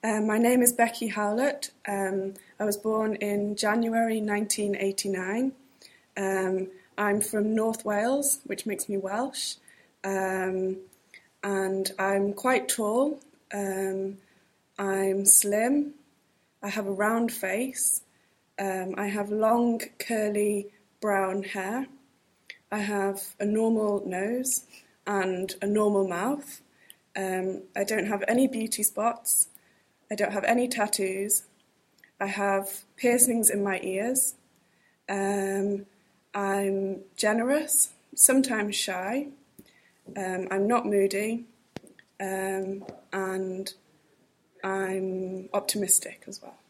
My name is Becky Howlett. I was born in January 1989. I'm from North Wales, which makes me Welsh, and I'm quite tall. I'm slim. I have a round face. I have long, curly brown hair. I have a normal nose and a normal mouth. I don't have any beauty spots. I don't have any tattoos. I have piercings in my ears. I'm generous, sometimes shy. I'm not moody. And I'm optimistic as well.